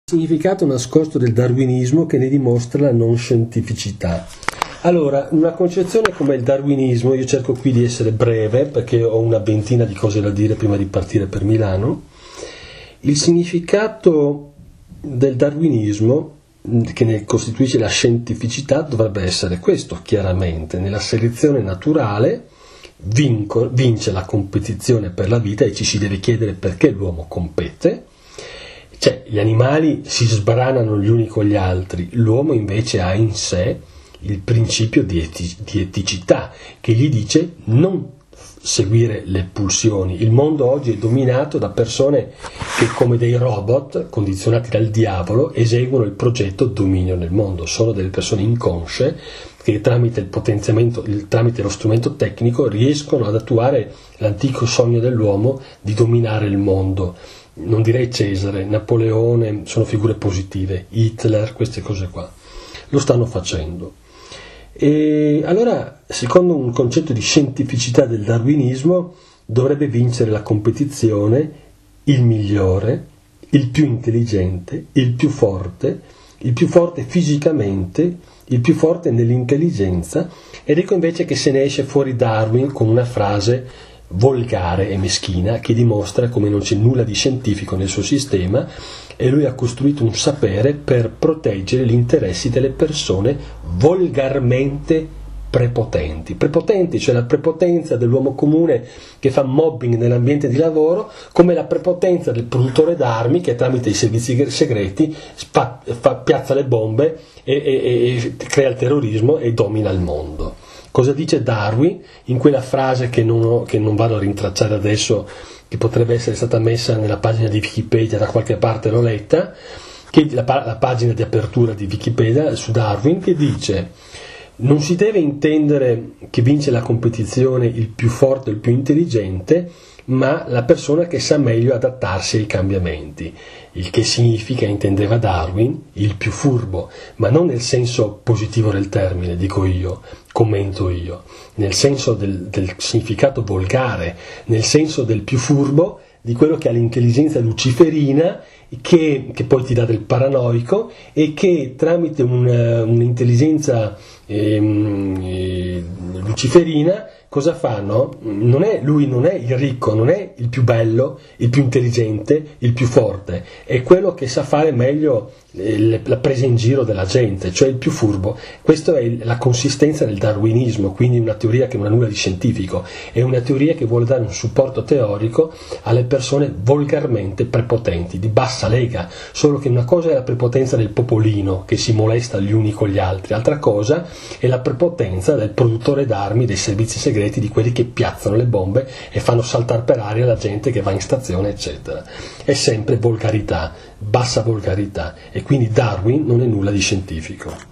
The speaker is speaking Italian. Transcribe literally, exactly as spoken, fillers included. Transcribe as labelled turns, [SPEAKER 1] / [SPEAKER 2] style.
[SPEAKER 1] Significato nascosto del darwinismo che ne dimostra la non scientificità. Allora, una concezione come il darwinismo, io cerco qui di essere breve perché ho una ventina di cose da dire prima di partire per Milano. Il significato del darwinismo, che ne costituisce la scientificità, dovrebbe essere questo, chiaramente: nella selezione naturale vinco, vince la competizione per la vita e ci si deve chiedere perché l'uomo compete. Cioè, gli animali si sbranano gli uni con gli altri, l'uomo invece ha in sé il principio di, eti- di eticità che gli dice non seguire le pulsioni. Il mondo oggi è dominato da persone che, come dei robot condizionati dal diavolo, eseguono il progetto dominio nel mondo. Sono delle persone inconsce che tramite il potenziamento, il, tramite lo strumento tecnico riescono ad attuare l'antico sogno dell'uomo di dominare il mondo. Non direi Cesare, Napoleone sono figure positive, Hitler, queste cose qua lo stanno facendo. E allora, secondo un concetto di scientificità del darwinismo, dovrebbe vincere la competizione il migliore, il più intelligente, il più forte, il più forte fisicamente, il più forte nell'intelligenza. Ed ecco invece che se ne esce fuori Darwin con una frase volgare e meschina che dimostra come non c'è nulla di scientifico nel suo sistema e lui ha costruito un sapere per proteggere gli interessi delle persone volgarmente prepotenti. Prepotenti, cioè la prepotenza dell'uomo comune che fa mobbing nell'ambiente di lavoro, come la prepotenza del produttore d'armi che tramite i servizi segreti spa, fa, piazza le bombe e, e, e crea il terrorismo e domina il mondo. Cosa dice Darwin in quella frase che non, ho, che non vado a rintracciare adesso, che potrebbe essere stata messa nella pagina di Wikipedia, da qualche parte l'ho letta, che la, la pagina di apertura di Wikipedia su Darwin, che dice: non si deve intendere che vince la competizione il più forte o il più intelligente, ma la persona che sa meglio adattarsi ai cambiamenti, il che significa, intendeva Darwin, il più furbo, ma non nel senso positivo del termine, dico io, commento io, nel senso del, del significato volgare, nel senso del più furbo, di quello che ha l'intelligenza luciferina, che, che poi ti dà del paranoico e che tramite un, un'intelligenza ehm, eh, luciferina cosa fanno? Non è, lui non è il ricco, non è il più bello, il più intelligente, il più forte, è quello che sa fare meglio eh, la presa in giro della gente, cioè il più furbo. Questa è la consistenza del darwinismo, quindi una teoria che non ha nulla di scientifico, è una teoria che vuole dare un supporto teorico alle persone volgarmente prepotenti, di bassa lega, solo che una cosa è la prepotenza del popolino che si molesta gli uni con gli altri, altra cosa è la prepotenza del produttore d'armi, dei servizi segreti, di quelli che piazzano le bombe e fanno saltare per aria la gente che va in stazione, eccetera. È sempre volgarità, bassa volgarità, e quindi Darwin non è nulla di scientifico.